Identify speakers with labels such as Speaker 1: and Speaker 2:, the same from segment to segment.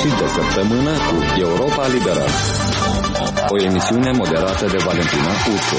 Speaker 1: sfârșit de săptămână cu Europa Liberă. O emisiune moderată de Valentina Ursu.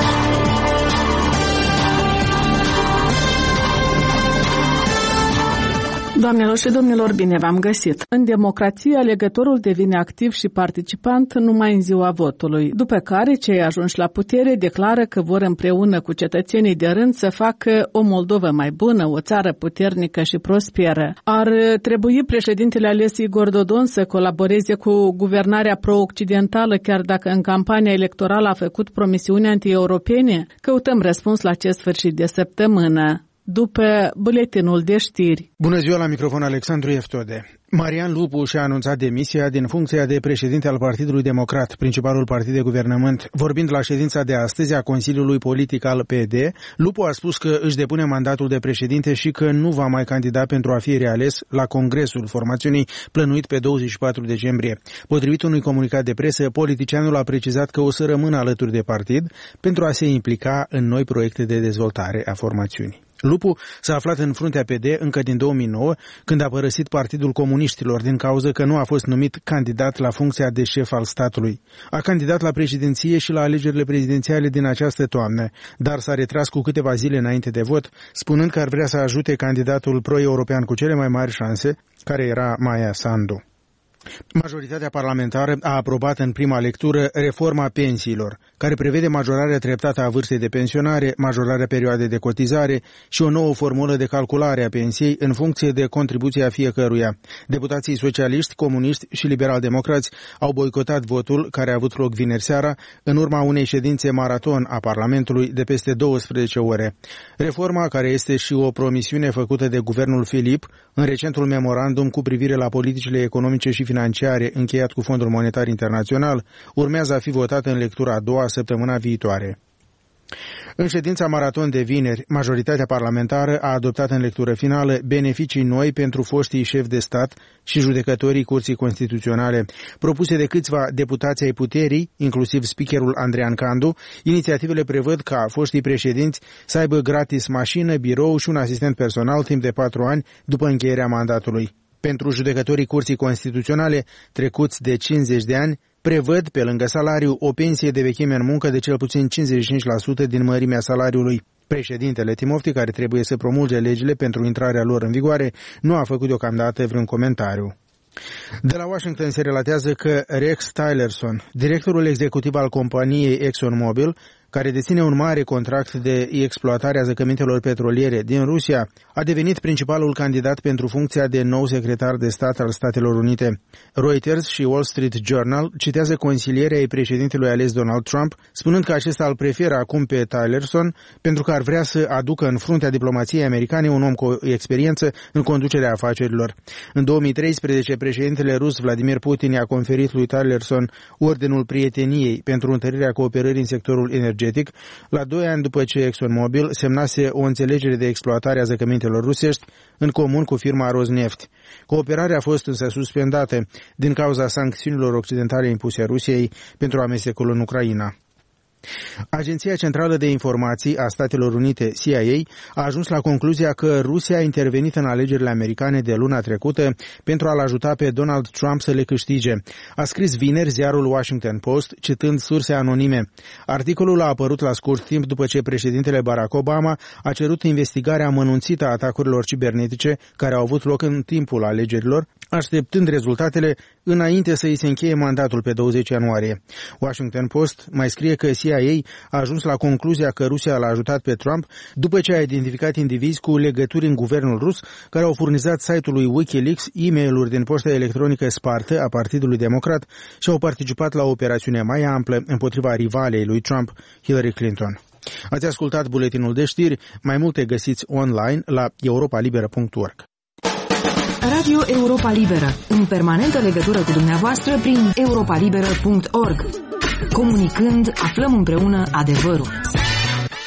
Speaker 2: Doamnelor și domnilor, bine v-am găsit! În democrație, alegătorul devine activ și participant numai în ziua votului, după care cei ajunși la putere declară că vor împreună cu cetățenii de rând să facă o Moldovă mai bună, o țară puternică și prosperă. Ar trebui președintele ales Igor Dodon să colaboreze cu guvernarea pro-occidentală, chiar dacă în campania electorală a făcut promisiuni anti-europene? Căutăm răspuns la acest sfârșit de săptămână, după buletinul de știri.
Speaker 3: Bună ziua, la microfon Alexandru Eftode. Marian Lupu și-a anunțat demisia din funcția de președinte al Partidului Democrat, principalul partid de guvernământ. Vorbind la ședința de astăzi a Consiliului Politic al PD, Lupu a spus că își depune mandatul de președinte și că nu va mai candida pentru a fi reales la congresul formațiunii plănuit pe 24 decembrie. Potrivit unui comunicat de presă, politicianul a precizat că o să rămână alături de partid pentru a se implica în noi proiecte de dezvoltare a formațiunii. Lupu s-a aflat în fruntea PD încă din 2009, când a părăsit Partidul Comuniștilor din cauză că nu a fost numit candidat la funcția de șef al statului. A candidat la președinție și la alegerile prezidențiale din această toamnă, dar s-a retras cu câteva zile înainte de vot, spunând că ar vrea să ajute candidatul pro-european cu cele mai mari șanse, care era Maia Sandu. Majoritatea parlamentară a aprobat în prima lectură reforma pensiilor, care prevede majorarea treptată a vârstei de pensionare, majorarea perioadei de cotizare și o nouă formulă de calculare a pensiei în funcție de contribuția fiecăruia. Deputații socialiști, comuniști și liberal-democrați au boicotat votul, care a avut loc vineri seara, în urma unei ședințe maraton a Parlamentului de peste 12 ore. Reforma, care este și o promisiune făcută de guvernul Filip în recentul memorandum cu privire la politicile economice și financiare încheiat cu Fondul Monetar Internațional, urmează a fi votată în lectura a doua săptămâna viitoare. În ședința maraton de vineri, majoritatea parlamentară a adoptat în lectură finală beneficii noi pentru foștii șefi de stat și judecătorii Curții Constituționale. Propuse de câțiva deputați ai puterii, inclusiv speakerul Andrean Candu, inițiativele prevăd ca foștii președinți să aibă gratis mașină, birou și un asistent personal timp de 4 ani după încheierea mandatului. Pentru judecătorii Curții Constituționale trecuți de 50 de ani, prevăd, pe lângă salariu, o pensie de vechime în muncă de cel puțin 55% din mărimea salariului. Președintele Timofti, care trebuie să promulge legile pentru intrarea lor în vigoare, nu a făcut deocamdată vreun comentariu. De la Washington se relatează că Rex Tillerson, directorul executiv al companiei ExxonMobil, care deține un mare contract de exploatare a zăcămintelor petroliere din Rusia, a devenit principalul candidat pentru funcția de nou secretar de stat al Statelor Unite. Reuters și Wall Street Journal citează consilierea ai președintelui ales Donald Trump, spunând că acesta îl preferă acum pe Tillerson pentru că ar vrea să aducă în fruntea diplomației americane un om cu experiență în conducerea afacerilor. În 2013, președintele rus Vladimir Putin i-a conferit lui Tillerson Ordenul Prieteniei pentru întărirea cooperării în sectorul energetic, la 2 ani după ce ExxonMobil semnase o înțelegere de exploatare a zăcămintelor rusești în comun cu firma Rosneft. Cooperarea a fost însă suspendată din cauza sancțiunilor occidentale impuse Rusiei pentru amestecul în Ucraina. Agenția Centrală de Informații a Statelor Unite, CIA, a ajuns la concluzia că Rusia a intervenit în alegerile americane de luna trecută pentru a-l ajuta pe Donald Trump să le câștige. A scris vineri ziarul Washington Post, citând surse anonime. Articolul a apărut la scurt timp după ce președintele Barack Obama a cerut investigarea amănunțită a atacurilor cibernetice care au avut loc în timpul alegerilor, așteptând rezultatele înainte să îi se încheie mandatul pe 20 ianuarie. Washington Post mai scrie că CIA a ajuns la concluzia că Rusia l-a ajutat pe Trump după ce a identificat indivizi cu legături în guvernul rus care au furnizat site-ului Wikileaks e-mail-uri din poșta electronică spartă a Partidului Democrat și au participat la o operațiune mai amplă împotriva rivalei lui Trump, Hillary Clinton. Ați ascultat buletinul de știri, mai multe găsiți online la europalibera.org.
Speaker 4: Radio Europa Liberă, în permanentă legătură cu dumneavoastră prin europalibera.org. Comunicând, aflăm împreună adevărul.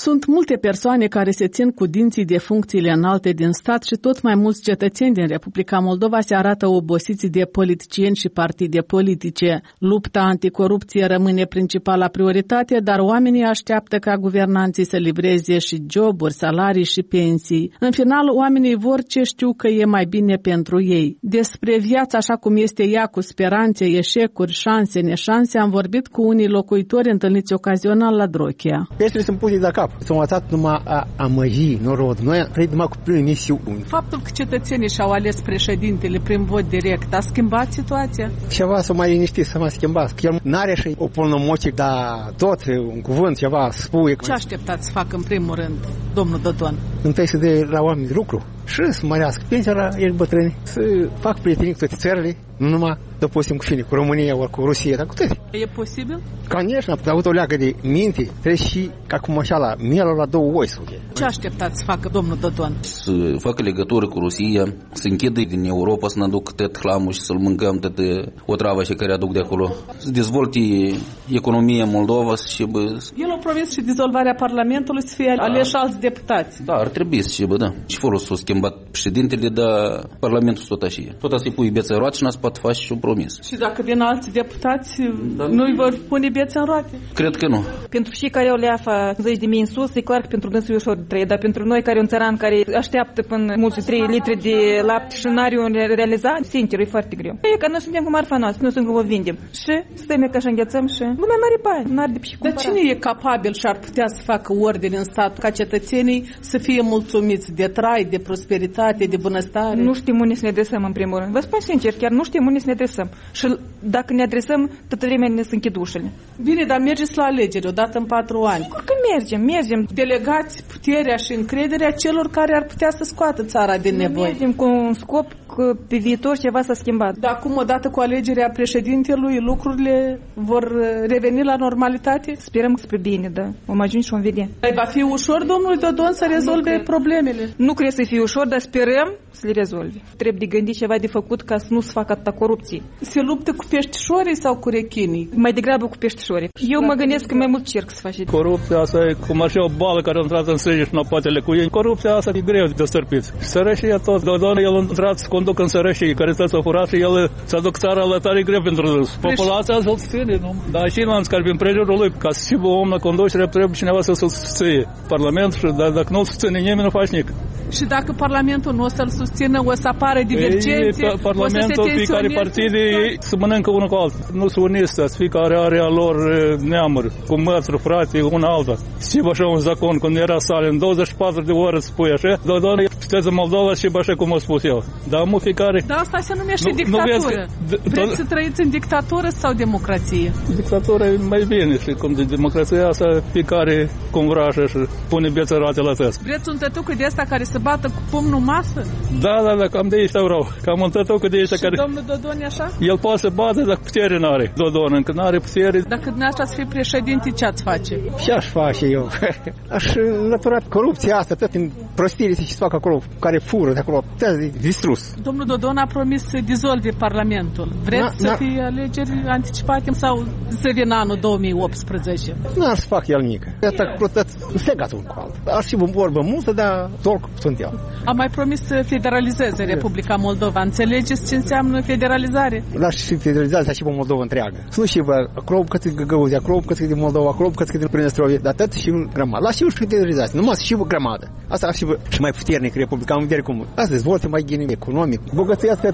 Speaker 2: Sunt multe persoane care se țin cu dinții de funcțiile înalte din stat și tot mai mulți cetățeni din Republica Moldova se arată obosiți de politicieni și partide politice. Lupta anticorupție rămâne principala prioritate, dar oamenii așteaptă ca guvernanții să livreze și joburi, salarii și pensii. În final, oamenii vor ce știu că e mai bine pentru ei. Despre viața așa cum este ea, cu speranțe, eșecuri, șanse, neșanse, am vorbit cu unii locuitori întâlniți ocazional la Drochia.
Speaker 5: Peștele sunt puse de cap. S-au învățat numai a amăji norodul. Noi trăim numai cu misiuni.
Speaker 2: Faptul că cetățenii și-au ales președintele prin vot direct a schimbat situația?
Speaker 5: Ceva s-a mai liniștit, s-a mai schimbat. El n-are și o polnomoție, dar tot un cuvânt, ceva spune.
Speaker 2: Ce așteptați să facă în primul rând, domnul Dodon?
Speaker 5: Întâi să dea la oameni de lucru și să mărească pensia la ești bătrâni, să fac prieteni cu toate țările, nu numai, cu cine, cu România ori cu Rusia, dar cu toate.
Speaker 2: E posibil?
Speaker 5: Конечно, a avut o leagă de minte, trebuie și, ca cum așa, la mielul la două oi.
Speaker 2: Ce așteptați să facă domnul Dodon?
Speaker 6: Să facă legătură cu Rusia, să închidă din Europa, să ne aducă tot hlamul și să-l mâncăm tot o travă și care aduc de acolo. Să dezvolte economia Moldova și
Speaker 2: El a promis și dizolvarea Parlamentului, să fie aleși alți deputați.
Speaker 6: Da, ar trebui să da. Și fără s-a schimbat președintele, dar Parlamentul tot așa. Tot asta îi pui bețe în roate și n-ați poate face și un promis.
Speaker 2: Și dacă vin alți deputați, nu-i vor pune bețe în roate?
Speaker 6: Cred că nu.
Speaker 7: Pentru cei care au leafa 10.000 în sus, e clar că pentru dânsul e ușor de trăit, dar pentru noi care un țăran care așteaptă până mulți 3 litri de lapte și n-are un realizat, sincer, e foarte greu. E că noi suntem cu marfa noastră, noi suntem cum o vindem. Și stăm ca și înghețăm și lumea n-are bani, n-are de ce cumpăra.
Speaker 2: Dar cine e capabil și ar putea să facă ordine în stat ca cetățenii să fie mulțumiți de trai, de prosperitate, de bunăstare?
Speaker 7: Nu știm unde să ne adresăm în primul rând. Vă spun sincer, chiar nu știm unde să ne adresăm. Și dacă ne adresăm, toată vremea ne se închid ușile.
Speaker 2: Bine, dar mergeți la alegeri odată în 4 ani.
Speaker 7: Sigur că mergem.
Speaker 2: Delegați puterea și încrederea celor care ar putea să scoată țara din nevoie.
Speaker 7: Mergem cu un scop că pe viitor ceva s-a schimbat.
Speaker 2: Dar acum, odată cu alegerea președintelui, lucrurile vor reveni la normalitate?
Speaker 7: Sperăm că spre bine, da. Vom ajunge și vom vedea.
Speaker 2: Va fi ușor, domnul Dodon, să rezolve problemele?
Speaker 7: Nu cred să fie ușor, dar sperăm să le rezolve. Trebuie de gândit ceva de făcut ca să nu se facă atâta corupție.
Speaker 2: Se luptă cu peștișorii sau cu rechinii?
Speaker 7: Mai degrabă cu peștișorii. Eu mă gândesc că mai mult cerc să faci.
Speaker 8: Corupția asta e cum așa o bală care a intrat în sânge și în apatele cu ei. Corupția asta e greu de stârpit. Sărășia tot. Dodon, el a intrat să conducă în sărășie, care tot s-a furat și el să aduc țara la tare greu pentru dâns. Populația să-l ține, nu? Dar și lanț care prin prejurul lui, ca să fie om la conducere, trebuie cineva să-l susține. Parlamentul, și dacă nu-l susține nimeni, nu faci nic.
Speaker 2: Și dacă Parlamentul nu o să-l susțină, o să apară divergențe,
Speaker 8: Parlamentul, fiecare partide se mănâncă unul cu altul. Nu se unistă, fiecare are a lor neamuri, cu mătru, frate, una alta. Și așa un zacon, când era Stalin, 24 de ore spui așa, Dodon, puteți în Moldova și așa cum a spus eu. Dar mu fiecare...
Speaker 2: Dar asta se numește dictatură. Vreți să trăiți în dictatură sau democrație?
Speaker 8: Dictatura e mai bine, și cum de democrația asta, fiecare cum vrea și pune bețe roate la tăs.
Speaker 2: Vreți un tătucă de asta care se bată cu pumnul masă?
Speaker 8: Da, cam de aici vreau. Cam un tătucă de aici care...
Speaker 2: Și domnul Dodon e așa?
Speaker 8: El poate să bată, dar putere n-are. Dodon încă n-are putere.
Speaker 2: Dacă dumneavoastră ați fi președinte, ce ați face?
Speaker 5: Ce aș face eu? Aș înlătura corupția asta, tot în prostire ce se fac acolo, care fură de acolo, de distrus.
Speaker 2: Domnul Dodon a promis să dizolve Parlamentul. Vreți să fie alegeri anticipate sau să vină anul 2018?
Speaker 5: N-ar să fac el nică. Iată plătăt însegat un cu altul. Ar fi o vorbă multă, dar tot sunt el.
Speaker 2: A mai promis să federalizeze Republica Moldova. Înțelegeți ce înseamnă federalizare?
Speaker 5: Dar și federalizarea și pe Moldova întreagă. Să nu și vă acolo cât e Găgăuzi, acolo cât e de Moldova, acolo cât e de Prănăstrovie, dar tot și grămadă. La și și federalizație, numai și grămadă. Asta ar fi și mai puternic Republica, în vedere cum asta dezvolte mai gine economic. Bogăția asta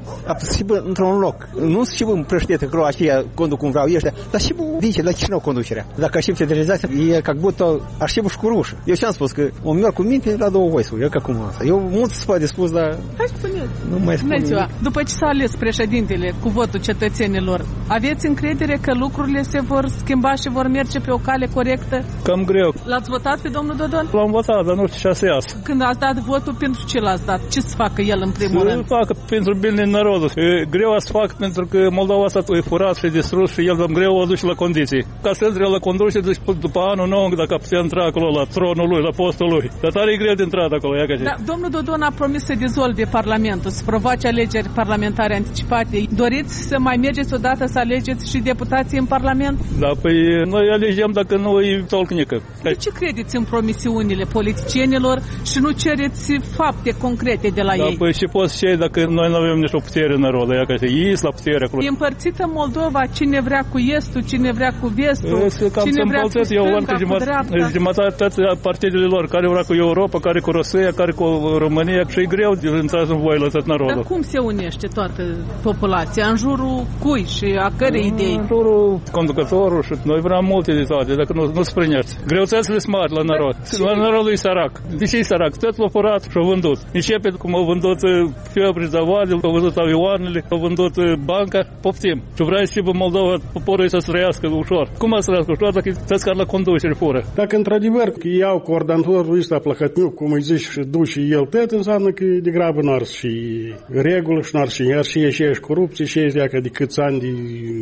Speaker 5: și într-un loc. Nu și împrăștete acolo așa conduc cum vreau ăștia, dar și zice, la Chișinău conducerea. Dacă și federalizația e ca будто ar și și cu rușă. Eu ce am spus că o merg cu minte la două voice, eu ca cum asta. Eu mult se poate spus, dar
Speaker 2: hai spuneți.
Speaker 5: Nu mai spun.
Speaker 2: După ce s-a ales președintele cu votul cetățenilor, aveți încredere că lucrurile se vor schimba și vor merge pe o cale corectă?
Speaker 8: Cam greu.
Speaker 2: L-ați votat pe domnul Dodon?
Speaker 8: L-am votat, dar nu știu ce să iasă. furați.
Speaker 2: Când ați dat votul, pentru ce l-ați dat? Ce să facă el în primul rând?
Speaker 8: Să facă pentru bine narodul. E greu să fac pentru că Moldova asta e furat și distrus și el greu o duce la condiții. Ca să intre la conduce, deci după anul nou, dacă putea intra acolo la tronul lui, la postul lui. Dar tare e greu de intrat acolo.
Speaker 2: Da, domnul Dodon a promis să dizolve Parlamentul, să provoace alegeri parlamentare anticipate. Doriți să mai mergeți odată să alegeți și deputații în Parlament?
Speaker 8: Da, păi noi alegem dacă nu e tolcnică.
Speaker 2: De ce credeți în promisiunile politicienilor și nu cereți fapte concrete de la ei?
Speaker 8: Da, păi și poți ce dacă noi nu avem nicio putere în narod, ei la putere acolo.
Speaker 2: E împărțită Moldova, cine vrea cu estul, cine vrea cu vestul, cine vrea cu stânga, cu dreapta.
Speaker 8: Jumătate partidele lor, care vrea cu Europa, care cu Rusia, care cu România și e greu de intrat în voie la tot narodul.
Speaker 2: Dar cum se unește toată populația? În jurul cui și a cărei idei?
Speaker 8: În jurul conducătorul și noi vrem multe de toate, dacă nu se prinești. Greutățile sunt mari la narod. La narodul e sărac. De ce e sărac? Tot l-a furat și a vândut. Începe cum au vândut Fiobri, Zavadil, au vândut avioanele, au vândut banca, poftim. Și vrea și în Moldova poporul să trăiască ușor. Cum să trăiască ușor dacă toți care la conducere pură?
Speaker 9: Dacă într-adevăr iau coordonatorul ăsta Plăhătniuc, cum îi zici, și duce el tot, înseamnă că degrabă n-ar și regulă și n-ar și ieși corupție și ieși de câți ani de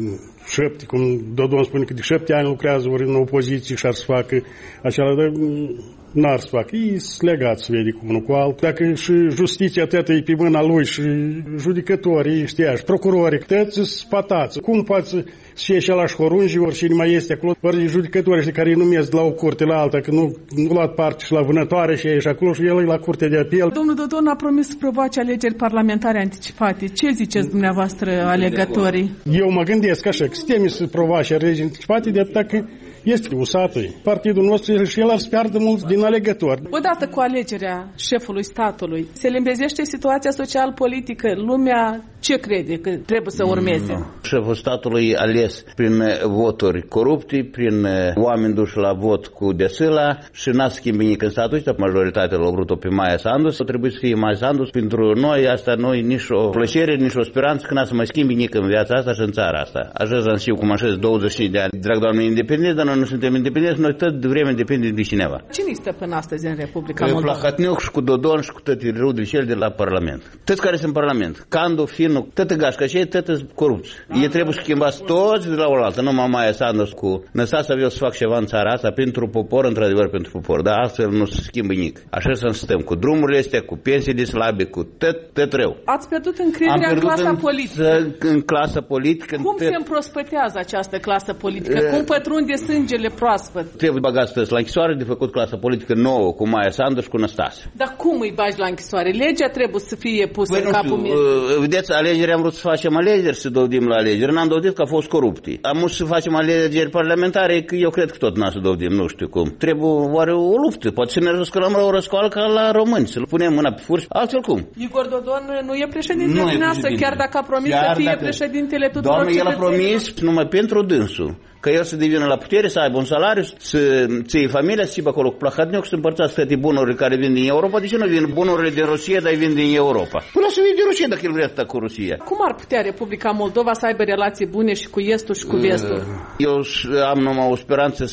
Speaker 9: 7, cum Dodon spune că de 7 ani lucrează ori în opoziție și ar să facă acela, dar n-ar să facă. Ei sunt legați, vede, cu unul cu altul. Dacă și justiția tătă e pe mâna lui și judecătorii, știa, și procurorii, tăți sunt spatați. Cum poate să ieși la șorunji, ori și mai este acolo, ori judecătorii care îi numesc de la o curte la alta, că nu luat parte și la vânătoare și ieși acolo și el e la curte de apel.
Speaker 2: Domnul Dodon a promis să provoace alegeri parlamentare anticipate. Ce ziceți dumneavoastră, alegătorii?
Speaker 9: Eu mă gândesc așa, că sistemii să provoace alegeri anticipate de atâta că este usată. Partidul nostru și el ar să piardă mult din alegători.
Speaker 2: Odată cu alegerea șefului statului, se limbezește situația social-politică. Lumea ce crede că trebuie să urmeze?
Speaker 10: Șeful statului ales prin voturi corupte, prin oameni duși la vot cu desâla și n-a schimbat nici în statul ăsta. Majoritatea l-a vrut-o pe Maia Sandu. O trebuie să fie Maia Sandu. Pentru noi asta nu e nici o plăcere, nici o speranță că n-a să mai schimbi nici în viața asta și în țara asta. Așa am știu cum așa 25 de ani. Drag Doamne, independenți, dar noi nu suntem independenți, noi tot de vreme depindem de cineva.
Speaker 2: Cine este până astăzi în Republica Moldova?
Speaker 10: Plăhătniuc și cu Dodon și cu toate rudele de la Parlament. Toți care sunt în Parlament. Candu, Finu, toată gașca și ei, toată corupți. Ei trebuie să schimbați toți de la oaltă. Numai Maia Sandu cu Năstase aveau să fac ceva în țara asta pentru popor, într-adevăr pentru popor. Dar astfel nu se schimbă nimic. Așa să stăm cu drumurile astea, cu pensii de slabe, cu tot rău.
Speaker 2: Ați pierdut încrederea în clasa politică.
Speaker 10: În clasa politică.
Speaker 2: Cum se împrospătează această clasă politică? Cum pătrunde sângele proaspăt?
Speaker 10: Trebuie băgați la închisoare de făcut clasa politică nouă cu Maia Sandu și cu Năstase.
Speaker 2: Dar cum îi bagi la închisoare? Legea trebuie să fie pusă în capul meu.
Speaker 10: Vedeți, alegeri am vrut să facem alegeri, să dovedim la alegeri. N-am dovedit că a fost corupti. Am vrut să facem alegeri parlamentare, că eu cred că tot n-a să dovedim, nu știu cum. Trebuie oare o luptă. Poate să ne răscălăm la o răscoală ca la români, să-l punem mâna pe furci, altfel cum.
Speaker 2: Igor Dodon nu e președinte dumneavoastră, chiar dacă a promis să fie președintele tuturor cetățenilor.
Speaker 10: Doamne, el a promis numai pentru dânsul. Că el să devină la putere, să aibă un salariu, să ție familia, să țibă acolo cu Plăhătniuc, să împărțească toate bunurile care vin din Europa. De ce nu vin bunurile din Rusia, dar vin din Europa? Până să vin din Rusia dacă el vrea să cu Rusia.
Speaker 2: Cum ar putea Republica Moldova să aibă relații bune și cu estul și cu vestul?
Speaker 10: Eu am numai o speranță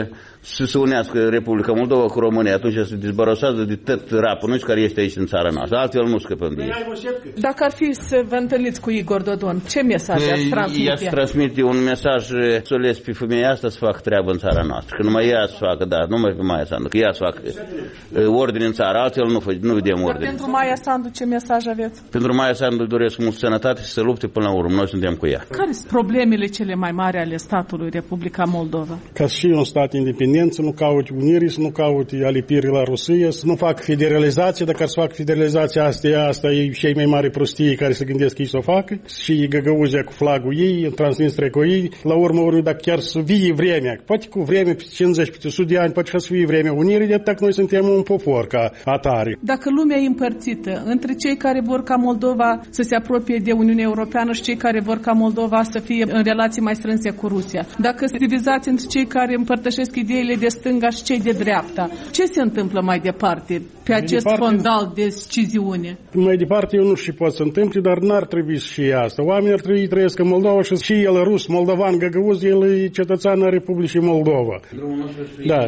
Speaker 10: să se unească Republica Moldova cu România, atunci să se dezbărăsează de tot rapul care este aici în țara noastră. Altfel nu scăpăm de ei.
Speaker 2: Dacă ar fi să vă întâlniți cu Igor Dodon, ce mesaj ați transmite?
Speaker 10: Ea transmite un mesaj să les pe femeia asta să facă treabă în țara noastră. Că numai ea să facă, da, numai pe Maia Sandu, că ea să facă ordine în țară, altfel nu vedem ordine.
Speaker 2: Pentru Maia Sandu ce mesaj aveți?
Speaker 10: Pentru Maia Sandu doresc mult sănătate și să lupte până la urmă. Noi suntem cu ea.
Speaker 2: Care sunt problemele cele mai mari ale statului Republica Moldova?
Speaker 9: Ca și un stat independent, să nu caute unire, să nu caute alipire la Rusia, să nu facă federalizație. Dacă ar să facă federalizația asta e cei mai mari prostii care se gândesc că ei să o facă. Și Găgăuzia cu flagul ei, Transnistria cu ei. La urmă, dacă chiar să vie vremea, poate cu vreme pe 50, pe 100 de ani, poate să vie vremea unirii, de atât noi suntem un popor ca atare.
Speaker 2: Dacă lumea e împărțită între cei care vor ca Moldova să se apropie de Uniunea Europeană și cei care vor ca Moldova să fie în relații mai strânse cu Rusia, dacă se divizați între cei care împărtășesc ideea ideile de stânga și cei de dreapta. Ce se întâmplă mai departe pe acest fondal de deciziune?
Speaker 9: Mai departe eu nu știu ce pot să întâmple, dar n-ar trebui și asta. Oamenii ar trebui trăiesc în Moldova și el rus, moldovan, găgăuz, el e cetățean al Republicii Moldova. Da,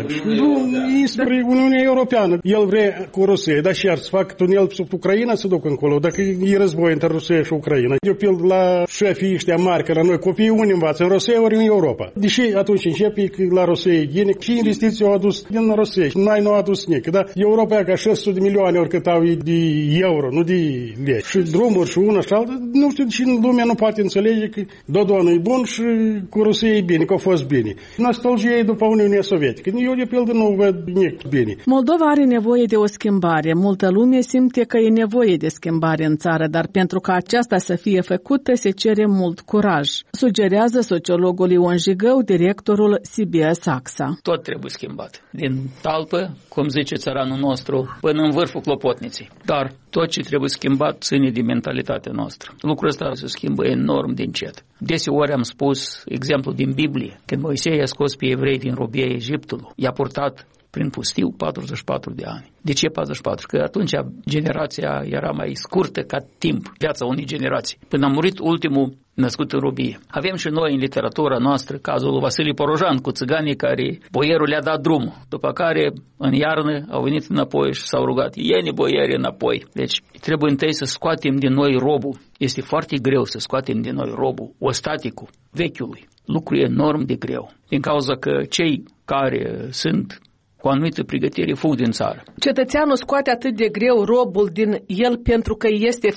Speaker 9: și spre Uniunea Europeană. El vrea cu Rusia, dar și ar să fac tunel sub Ucraina să duc încolo, dacă e război între Rusia și Ucraina. Eu pild la șefii ăștia mari, că la noi copiii unii învață în Rusia ori în Europa. Deși atunci începe că la Rusia e ghine și investiții au adus din Rusia și noi nu au adus nici. Da? Europa e ca 600 de milioane oricât au de euro, nu de lei. Și drumuri și una și alta, nu știu și lumea nu poate înțelege că Dodon e bun și cu Rusia e bine, că a fost bine. Nostalgie după Uniunea Sovietică. Eu de pildă nu văd nici bine.
Speaker 2: Moldova are nevoie de o schimbare. Multă lume simte că e nevoie de schimbare în țară, dar pentru ca aceasta să fie făcută se cere mult curaj, sugerează sociologul Ion Jigău, directorul CBS AXA.
Speaker 11: Tot trebuie schimbat. Din talpă, cum zice țăranul nostru, până în vârful clopotniței. Dar tot ce trebuie schimbat ține de mentalitatea noastră. Lucrul ăsta se schimbă enorm din încet. Deseori am spus exemplu din Biblie, când Moise i-a scos pe evrei din robia Egiptului, i-a purtat prin pustiu 44 de ani. De ce 44? Că atunci generația era mai scurtă ca timp, viața unei generații. Până a murit ultimul născut în robie. Avem și noi în literatura noastră cazul lui Vasile Porojan cu țiganii care boierul le-a dat drumul, după care în iarnă au venit înapoi și s-au rugat: ieni boieri înapoi. Deci trebuie întâi să scoatem din noi robul. Este foarte greu să scoatem din noi robul, ostaticul vechiului. Lucru enorm de greu. Din cauza că cei care sunt cu anumită pregătire fug din țară.
Speaker 2: Cetățeanul scoate atât de greu robul din el pentru că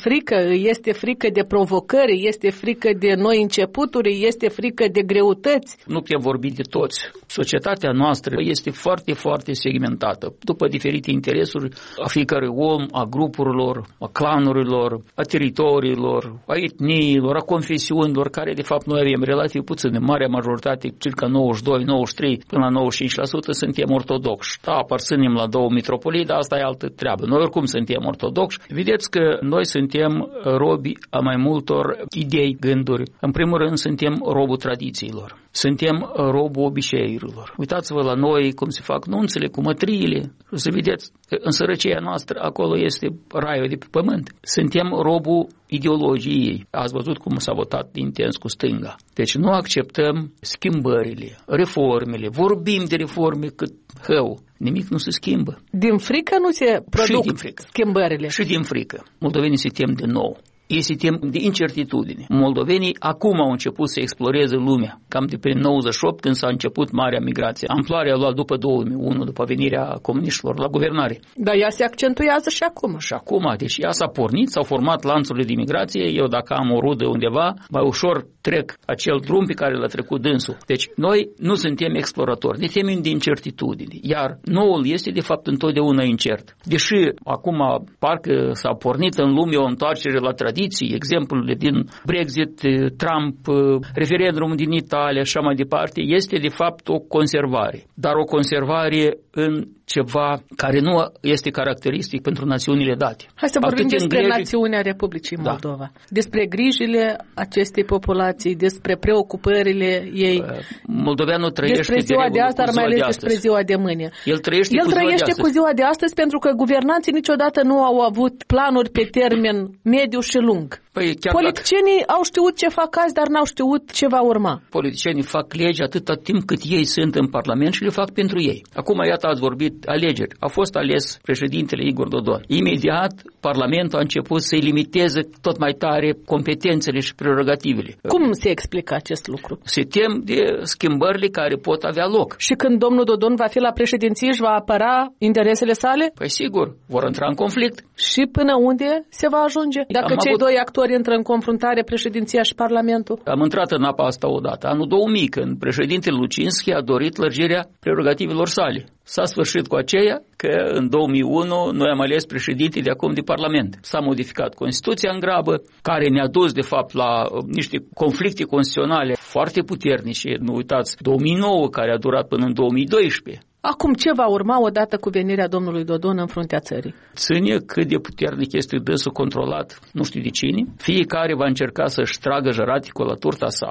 Speaker 2: este frică de provocări, este frică de noi începuturi, este frică de greutăți.
Speaker 11: Nu putem vorbi de toți. Societatea noastră este foarte, foarte segmentată după diferite interesuri a fiecărui om, a grupurilor, a clanurilor, a teritoriilor, a etniilor, a confesiunilor, care de fapt noi avem relativ puține. Marea majoritate, circa 92, 93 până la 95% suntem ortodoxi. Da, aparținem la două mitropolii, dar asta e altă treabă. Noi oricum suntem ortodoxi. Vedeți că noi suntem robi a mai multor idei, gânduri. În primul rând suntem robul tradițiilor. Suntem robul obiceiurilor. Uitați-vă la noi cum se fac nunțele cu mătriile. Să vedeți că în sărăcia noastră acolo este raiul de pe pământ. Suntem robul ideologiei. Ați văzut cum s-a votat intens cu stânga. Deci nu acceptăm schimbările, reformele. Vorbim de reforme cât hău. Nimic nu se schimbă.
Speaker 2: Din frică nu se produc schimbările.
Speaker 11: Și din frică. Moldovenii se tem de nou. Ei se tem de incertitudine. Moldovenii acum au început să exploreze lumea, cam de prin 98, când s-a început marea migrație. Amploarea a luat după 2001, după venirea comuniștilor la guvernare.
Speaker 2: Dar ea se accentuează și acum.
Speaker 11: Și acum, deci ea s-a pornit, s-au format lanțurile de migrație. Eu dacă am o rudă undeva, mai ușor trec acel drum pe care l-a trecut dânsul. Deci noi nu suntem exploratori, ne temem de incertitudine. Iar noul este de fapt întotdeauna incert. Deși acum parcă s-a pornit în lume o întoarcere la tradiție, exemplele din Brexit, Trump, referendumul din Italia și așa mai departe, este de fapt o conservare. Dar o conservare în ceva care nu este caracteristic pentru națiunile date.
Speaker 2: Hai să vorbim despre națiunea Republicii Moldova. Da. Despre grijile acestei populații, despre preocupările ei.
Speaker 11: Moldoveanul trăiește
Speaker 2: despre ziua de astăzi, dar mai ales despre ziua de mâine.
Speaker 11: El trăiește
Speaker 2: cu ziua de astăzi pentru că guvernanții niciodată nu au avut planuri pe termen mediu și lung. Politicienii au știut ce fac azi, dar n-au știut ce va urma.
Speaker 11: Politicienii fac legi atâta timp cât ei sunt în Parlament și le fac pentru ei. Acum, iată, ați vorbit alegeri. A fost ales președintele Igor Dodon. Imediat, Parlamentul a început să-i limiteze tot mai tare competențele și prerogativele.
Speaker 2: Cum se explică acest lucru?
Speaker 11: Se tem de schimbările care pot avea loc.
Speaker 2: Și când domnul Dodon va fi la președinție, își va apăra interesele sale?
Speaker 11: Păi sigur, vor intra în conflict.
Speaker 2: Și până unde se va ajunge? Dacă doi actori intră în confruntare, președinția și Parlamentul?
Speaker 11: Am intrat în apa asta odată, anul 2000, când președintele Lucinski a dorit lărgirea prerogativelor sale. S-a sfârșit cu aceea că în 2001 noi am ales președinte de acum de Parlament. S-a modificat Constituția în grabă, care ne-a dus de fapt la niște conflicte constituționale foarte puternice. Nu uitați, 2009, care a durat până în 2012.
Speaker 2: Acum ce va urma odată cu venirea domnului Dodon în fruntea țării?
Speaker 11: Ține cât de puternic este dânsul controlat, nu știu de cine. Fiecare va încerca să-și tragă jăraticul la turta sa.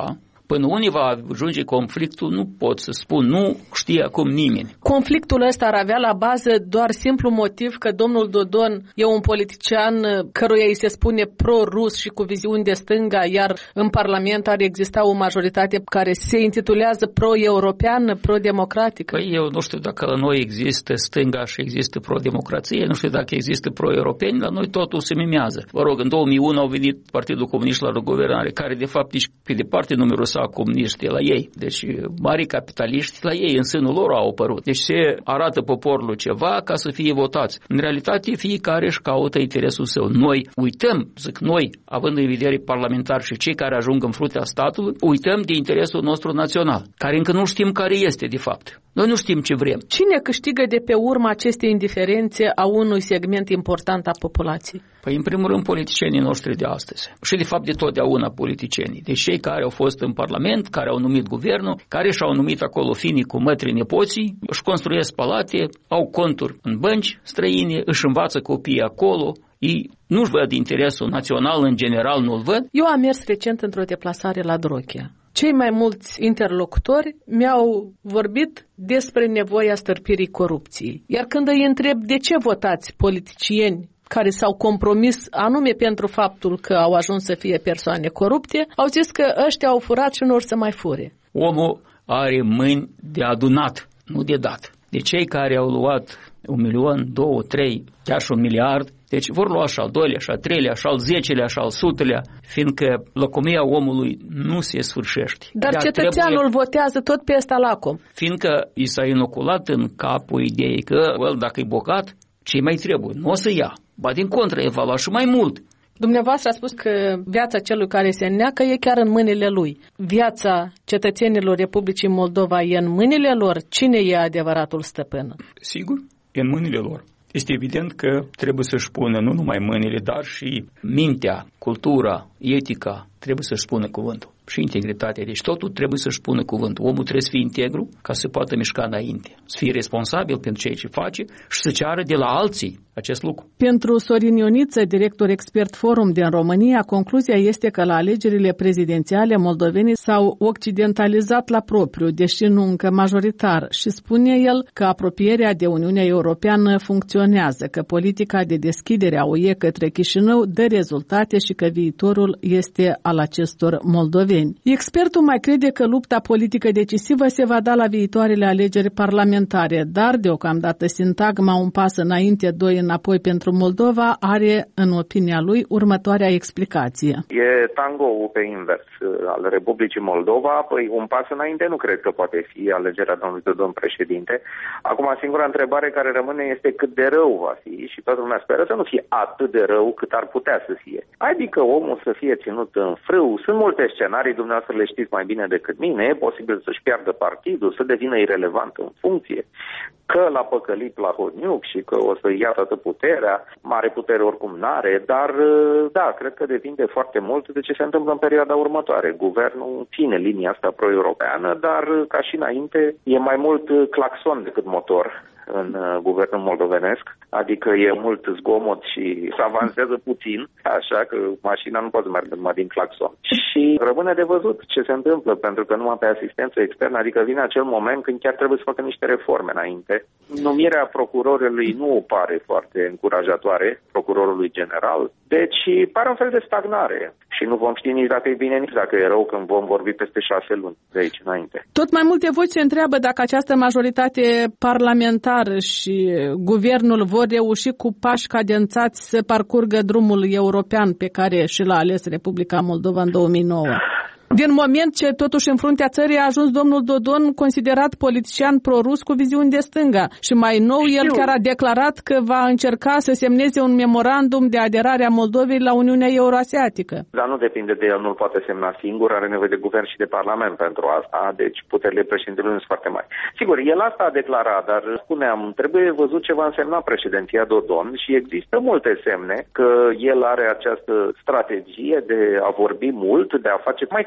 Speaker 11: Până unde va ajunge conflictul, nu pot să spun, nu știe acum nimeni.
Speaker 2: Conflictul ăsta ar avea la bază doar simplu motiv că domnul Dodon e un politician căruia îi se spune pro-rus și cu viziuni de stânga, iar în Parlament ar exista o majoritate care se intitulează pro-europeană, pro-democratică?
Speaker 11: Păi eu nu știu dacă la noi există stânga și există pro-democrație, nu știu dacă există pro-europeni, la noi totul se mimează. Vă rog, în 2001 au venit Partidul Comunist la guvernare, care de fapt nici pe departe nu mirosa comuniști la ei. Deci mari capitaliști la ei în sânul lor au apărut. Deci se arată poporului ceva ca să fie votați. În realitate fiecare își caută interesul său. Noi uităm, zic noi, având în vedere parlamentari și cei care ajung în fruntea statului, uităm de interesul nostru național, care încă nu știm care este de fapt. Noi nu știm ce vrem.
Speaker 2: Cine câștigă de pe urma acestei indiferențe a unui segment important a populației?
Speaker 11: Păi, în primul rând, politicienii noștri de astăzi. Și, de fapt, de totdeauna politicienii. Deci cei care au fost în Parlament, care au numit guvernul, care și-au numit acolo finii cu mătri nepoții, își construiesc palate, au conturi în bănci străine, își învață copiii acolo, ei nu-și văd interesul național, în general nu-l văd.
Speaker 2: Eu am mers recent într-o deplasare la Drochea. Cei mai mulți interlocutori mi-au vorbit despre nevoia stârpirii corupției. Iar când îi întreb de ce votați politicieni care s-au compromis anume pentru faptul că au ajuns să fie persoane corupte, au zis că ăștia au furat și nu or să mai fure.
Speaker 11: Omul are mâini de adunat, nu de dat. De cei care au luat 1 milion, 2, 3, chiar și 1 miliard, deci vor lua și al 2-lea, și al 3-lea, și al 10-lea, și al 100-lea, fiindcă lăcomia omului nu se sfârșește.
Speaker 2: Dar cetățeanul votează tot pe ăsta lacom.
Speaker 11: Fiindcă i s-a inoculat în capul ideea că, dacă e bogat, ce mai trebuie? Nu o să ia. Ba din contră, e va lua și mai mult.
Speaker 2: Dumneavoastră a spus că viața celui care se înneacă e chiar în mâinile lui. Viața cetățenilor Republicii Moldova e în mâinile lor? Cine e adevăratul stăpân?
Speaker 11: Sigur, e în mâinile lor. Este evident că trebuie să-și pună nu numai mâinile, dar și mintea, cultura, etica, trebuie să-și pună cuvântul. Și integritatea. Deci totul trebuie să-și pună cuvântul. Omul trebuie să fie integru ca să poată mișca înainte. Să fie responsabil pentru ceea ce face și să ceară de la alții acest lucru.
Speaker 2: Pentru Sorin Ioniță, director expert Forum din România, concluzia este că la alegerile prezidențiale moldovenii s-au occidentalizat la propriu, deși nu încă majoritar, și spune el că apropierea de Uniunea Europeană funcționează, că politica de deschidere a UE către Chișinău dă rezultate și că viitorul este al acestor moldoveni. Expertul mai crede că lupta politică decisivă se va da la viitoarele alegeri parlamentare, dar deocamdată sintagma un pas înainte, doi înapoi pentru Moldova are, în opinia lui, următoarea explicație.
Speaker 12: E tango-ul pe invers al Republicii Moldova. Păi un pas înainte nu cred că poate fi alegerea domnului Dodon președinte. Acum, singura întrebare care rămâne este cât de rău va fi și toată lumea speră să nu fie atât de rău cât ar putea să fie. Adică omul să fie ținut în frâu. Sunt multe scenarii, dumneavoastră le știți mai bine decât mine. E posibil să-și piardă partidul, să devină irelevant în funcție, că l-a păcălit Plahotniuc și că o să ia toată puterea, mare putere oricum n-are, dar da, cred că depinde foarte mult de ce se întâmplă în perioada următoare. Guvernul ține linia asta pro-europeană, dar ca și înainte e mai mult claxon decât motor în guvernul moldovenesc, adică e mult zgomot și se avansează puțin, așa că mașina nu poate merge numai din claxon. Și rămâne de văzut ce se întâmplă, pentru că numai pe asistență externă, adică vine acel moment când chiar trebuie să facă niște reforme înainte. Numirea procurorului nu pare foarte încurajatoare, procurorului general, deci pare un fel de stagnare. Și nu vom ști nici dacă e bine, nici dacă e rău când vom vorbi peste 6 luni de aici înainte.
Speaker 2: Tot mai multe voci se întreabă dacă această majoritate parlamentară și guvernul vor reuși cu pași cadențați să parcurgă drumul european pe care și l-a ales Republica Moldova în 2009. Din moment ce totuși în fruntea țării a ajuns domnul Dodon, considerat politician pro-rus cu viziuni de stânga. Și mai nou el chiar a declarat că va încerca să semneze un memorandum de aderare a Moldovei la Uniunea Euroasiatică.
Speaker 12: Dar nu depinde de el, nu-l poate semna singur, are nevoie de guvern și de parlament pentru asta, deci puterile președintelui nu sunt foarte mari. Sigur, el asta a declarat, dar spuneam, trebuie văzut ce va însemna președinția Dodon și există multe semne că el are această strategie de a vorbi mult, de a face mai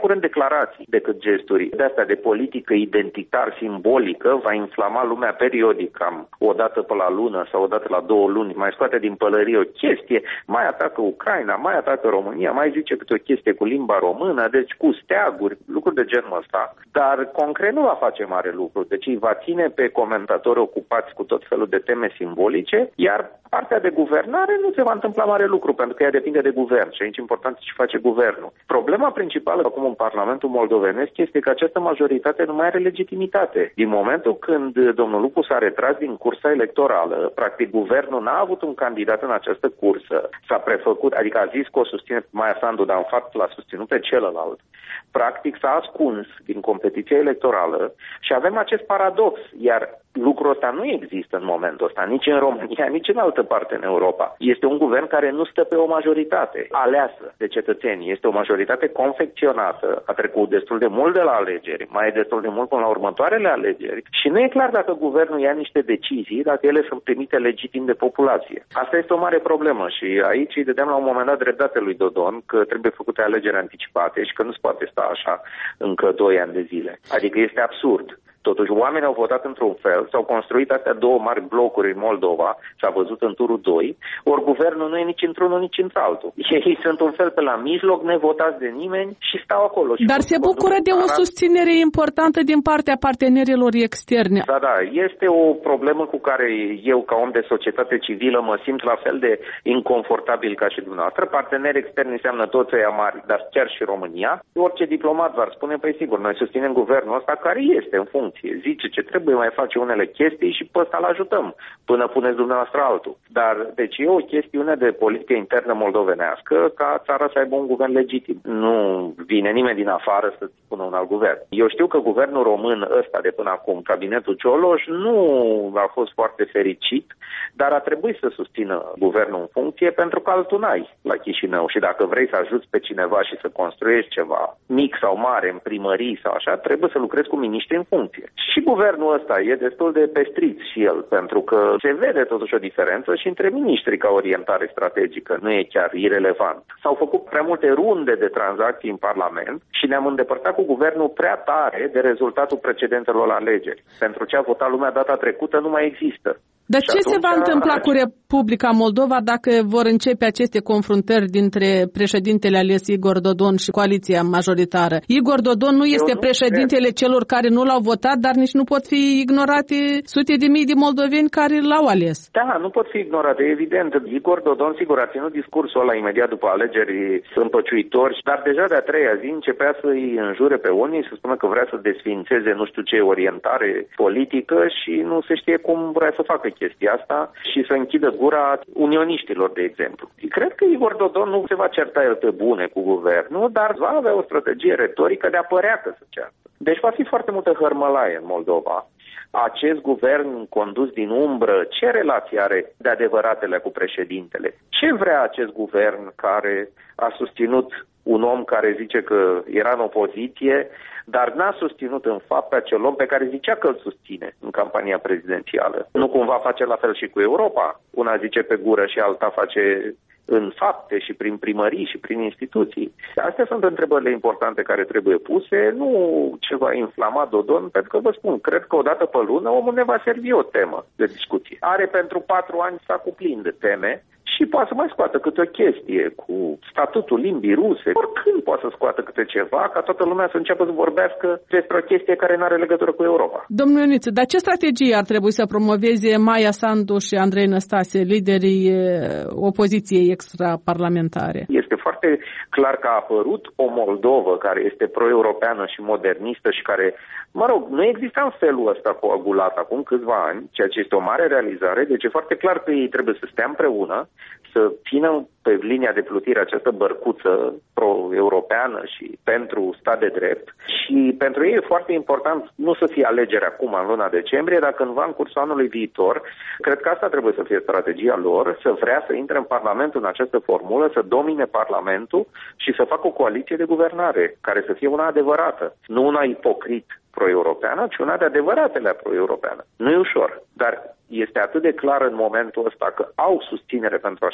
Speaker 12: curând declarații decât gesturi de astea de politică identitar simbolică, va inflama lumea periodic, cam o dată pe la lună sau o dată la 2 luni, mai scoate din pălărie o chestie, mai atacă Ucraina, mai atacă România, mai zice câte o chestie cu limba română, deci cu steaguri, lucruri de genul ăsta. Dar concret nu va face mare lucru, deci îi va ține pe comentatori ocupați cu tot felul de teme simbolice, iar partea de guvernare nu se va întâmpla mare lucru, pentru că ea depinde de guvern și aici important ce face guvernul. Problema principală acum în Parlamentul moldovenesc este că această majoritate nu mai are legitimitate. Din momentul când domnul Lupu s-a retras din cursa electorală, practic guvernul n-a avut un candidat în această cursă, s-a prefăcut, adică a zis că o susține pe Maia Sandu, dar în fapt l-a susținut pe celălalt. Practic s-a ascuns din competiția electorală și avem acest paradox, iar lucrul ăsta nu există în momentul ăsta, nici în România, nici în altă parte în Europa. Este un guvern care nu stă pe o majoritate aleasă de cetățeni. Este o majoritate confecționată, a trecut destul de mult de la alegeri, mai e destul de mult până la următoarele alegeri și nu e clar dacă guvernul ia niște decizii, dacă ele sunt primite legitim de populație. Asta este o mare problemă și aici îi dădeam la un moment dat dreptate lui Dodon că trebuie făcute alegeri anticipate și că nu se poate sta așa încă 2 ani de zile. Adică este absurd. Totuși, oamenii au votat într-un fel, s-au construit astea 2 mari blocuri în Moldova, s-a văzut în turul 2, ori guvernul nu e nici într-unul, nici într-altul. Ei sunt un fel pe la mijloc, nevotați de nimeni și stau acolo.
Speaker 2: Dar se bucură de o susținere importantă din partea partenerilor externi.
Speaker 12: Da, este o problemă cu care eu, ca om de societate civilă, mă simt la fel de inconfortabil ca și dumneavoastră. Parteneri externi înseamnă toți ăia mari, dar chiar și România. Orice diplomat v-ar spune, păi sigur, noi susținem guvernul ăsta care este în funcție. Zice ce trebuie, mai face unele chestii și pe ăsta îl ajutăm până puneți dumneavoastră altul. Dar, deci e o chestiune de politică internă moldovenească ca țara să aibă un guvern legitim. Nu vine nimeni din afară să spună un alt guvern. Eu știu că guvernul român ăsta de până acum, cabinetul Cioloș, nu a fost foarte fericit, dar a trebuit să susțină guvernul în funcție pentru că altul n-ai la Chișinău. Și dacă vrei să ajuți pe cineva și să construiești ceva mic sau mare în primării sau așa, trebuie să lucrezi cu miniștri în funcție. Și guvernul ăsta e destul de pestrit și el, pentru că se vede totuși o diferență și între miniștri ca orientare strategică. Nu e chiar irelevant. S-au făcut prea multe runde de tranzacții în Parlament și ne-am îndepărtat cu guvernul prea tare de rezultatul precedentelor alegeri. Pentru ce a votat lumea data trecută nu mai există.
Speaker 2: Dar ce se va întâmpla cu Republica Moldova dacă vor începe aceste confruntări dintre președintele ales Igor Dodon și coaliția majoritară? Igor Dodon nu este președintele celor care nu l-au votat, dar nici nu pot fi ignorate sute de mii de moldoveni care l-au ales.
Speaker 12: Da, nu pot fi ignorate, evident. Igor Dodon, sigur, a ținut discursul ăla imediat după alegeri împăciuitori, dar deja de-a 3-a zi începea să-i înjure pe unii, să spună că vrea să desfințeze nu știu ce orientare politică și nu se știe cum vrea să facă chestia asta și să închidă gura unioniștilor, de exemplu. Cred că Igor Dodon nu se va certa el pe bune cu guvernul, dar va avea o strategie retorică de a părea că se ceartă. Deci va fi foarte multă hărmălaie în Moldova. Acest guvern condus din umbră, ce relație are de adevăratele cu președintele? Ce vrea acest guvern care a susținut un om care zice că era în opoziție, dar n-a susținut în fapt pe acel om pe care zicea că îl susține în campania prezidențială? Nu cumva face la fel și cu Europa? Una zice pe gură și alta face în fapte și prin primării și prin instituții. Astea sunt întrebările importante care trebuie puse, nu ce va inflama Dodon, pentru că vă spun, cred că odată pe lună omul ne va servi o temă de discuție. Are pentru 4 ani sacul plin de teme și poate să mai scoată câte o chestie cu statutul limbii ruse. Oricând poate să scoată câte ceva, ca toată lumea să înceapă să vorbească despre o chestie care nu are legătură cu Europa.
Speaker 2: Domnul Ioniță, dar ce strategie ar trebui să promoveze Maia Sandu și Andrei Năstase, liderii opoziției extraparlamentare?
Speaker 12: Este foarte clar că a apărut o Moldovă care este pro-europeană și modernistă și care, nu exista în felul ăsta coagulat acum câțiva ani, ceea ce este o mare realizare, deci e foarte clar că ei trebuie să stea împreună, să țină pe linia de plutire această bărcuță pro-europeană și pentru stat de drept. Și pentru ei e foarte important nu să fie alegeri acum în luna decembrie, dar cândva în cursul anului viitor. Cred că asta trebuie să fie strategia lor, să vrea să intre în Parlament în această formulă, să domine Parlamentul și să facă o coaliție de guvernare, care să fie una adevărată, nu una ipocrit pro-europeană, ci una de adevăratele pro-europeană. Nu e ușor, dar este atât de clar în momentul ăsta că au susținere pentru așa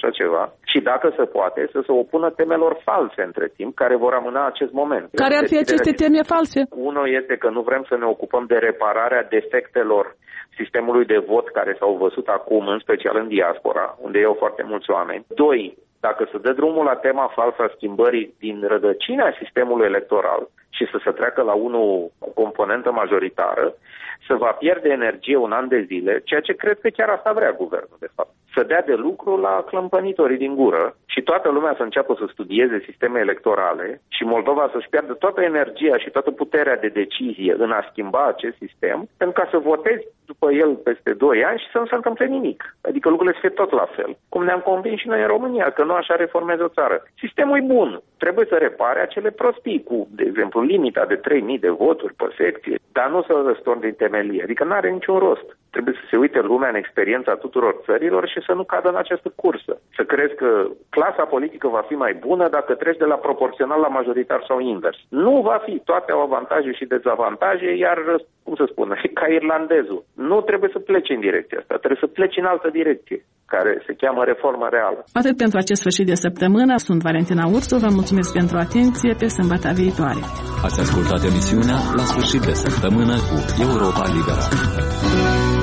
Speaker 12: așa ceva și dacă se poate să se opună temelor false între timp care vor amâna acest moment.
Speaker 2: Care ar fi aceste teme false?
Speaker 12: Unul este că nu vrem să ne ocupăm de repararea defectelor sistemului de vot care s-au văzut acum, în special în diaspora, unde iau foarte mulți oameni. 2. Dacă se dă drumul la tema falsă a schimbării din rădăcina sistemului electoral și să se treacă la unul cu componentă majoritară, se va pierde energie un an de zile, ceea ce cred că chiar asta vrea guvernul, de fapt. Să dea de lucru la clămpănitorii din gură și toată lumea să înceapă să studieze sisteme electorale și Moldova să-și piardă toată energia și toată puterea de decizie în a schimba acest sistem, pentru ca să votezi după el peste 2 ani și să nu se întâmple nimic. Adică lucrurile să fie tot la fel. Cum ne-am convins și noi în România, că nu așa reformeze o țară. Sistemul e bun. Trebuie să repare acele prostii cu, de exemplu, limita de 3.000 de voturi pe secție, dar nu să răstorni din temelie. Adică nu are niciun rost. Trebuie să se uite lumea în experiența tuturor țărilor și să nu cadă în această cursă. Să crezi că clasa politică va fi mai bună dacă treci de la proporțional la majoritar sau invers. Nu va fi. Toate au avantaje și dezavantaje, iar, cum să spun, ca irlandezul. Nu trebuie să pleci în direcția asta, trebuie să pleci în altă direcție, care se cheamă reformă reală.
Speaker 2: Atât pentru acest sfârșit de săptămână. Sunt Valentina Ursu, vă mulțumesc pentru atenție, pe sâmbătă viitoare.
Speaker 1: Ați ascultat emisiunea La sfârșit de săptămână cu Europa Liberă.